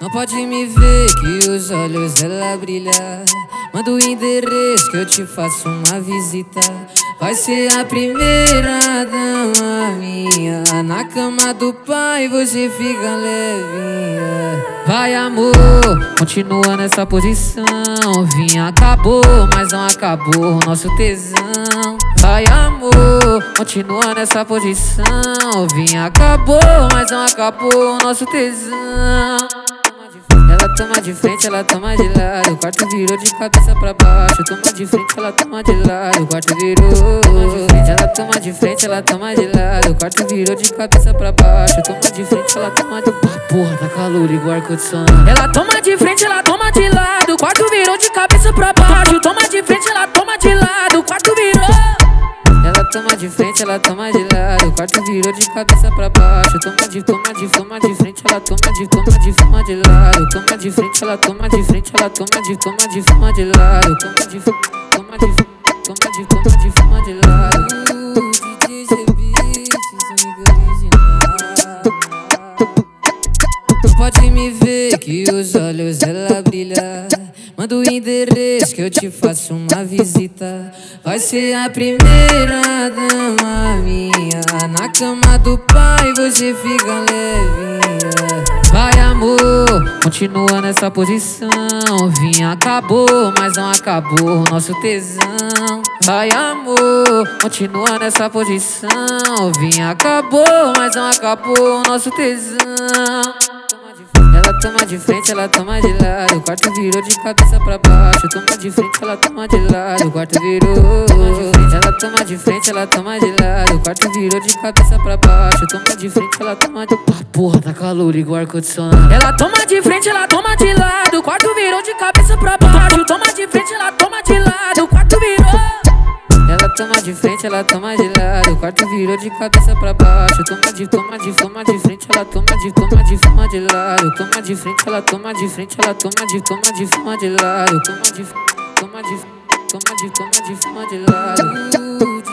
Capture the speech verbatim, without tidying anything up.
Não pode me ver que os olhos ela brilha. Manda o endereço que eu te faço uma visita. Vai ser a primeira dama minha. Na cama do pai você fica levinha. Vai amor, continua nessa posição. Vinha, acabou, mas não acabou o nosso tesão. Vai amor, continua nessa posição. Vinha, acabou, mas não acabou o nosso tesão. Ela toma de frente, ela toma de lado. O quarto virou de cabeça pra baixo. Toma de frente, ela toma de lado. O quarto virou. Ela toma de frente, ela toma de lado. O quarto virou de cabeça pra baixo. Toma de frente, ela toma de... Porra, tá calor igual ar-condicionado. Ela toma de frente, ela toma de lado. O quarto virou de cabeça pra baixo. Toma de frente, ela toma de lado. O quarto virou. Ela toma de frente, ela toma de lado. O quarto virou de cabeça pra baixo. Toma de, toma de, toma de frente, ela toma de, toma de, toma de lado. Toma de frente, ela toma de frente, ela toma de, toma de, toma de lado. Toma de, toma de, toma de, toma de, toma de lado. D J G Beats, amigo original. Não pode me ver que os olhos ela brilha. Manda o endereço que eu te faço uma visita. Vai ser a primeira dama minha. Na cama do pai você fica levinha. Vai amor, continua nessa posição. Vinha, acabou, mas não acabou o nosso tesão. Vai amor, continua nessa posição. Vinha, acabou, mas não acabou o nosso tesão. Ela toma de frente, ela toma de lado. O quarto virou de cabeça pra baixo. Toma de frente, ela toma de lado. O quarto virou. Ela toma de frente, ela toma de lado. O quarto virou de cabeça pra baixo. Toma de frente, ela toma de... Porra, tá calor igual ar-condicionado. Ela toma de frente, ela toma de lado. O quarto virou de cabeça pra baixo. Toma de frente, ela toma de lado. O quarto virou. Ela toma de frente, ela toma de lado. O quarto virou de cabeça pra baixo. Toma de, toma de, toma de frente, ela toma de, toma de, toma de lado. Toma de frente, ela toma de frente, ela toma de, toma de, toma de lado. Toma de, toma de, toma de, toma de, toma de lado.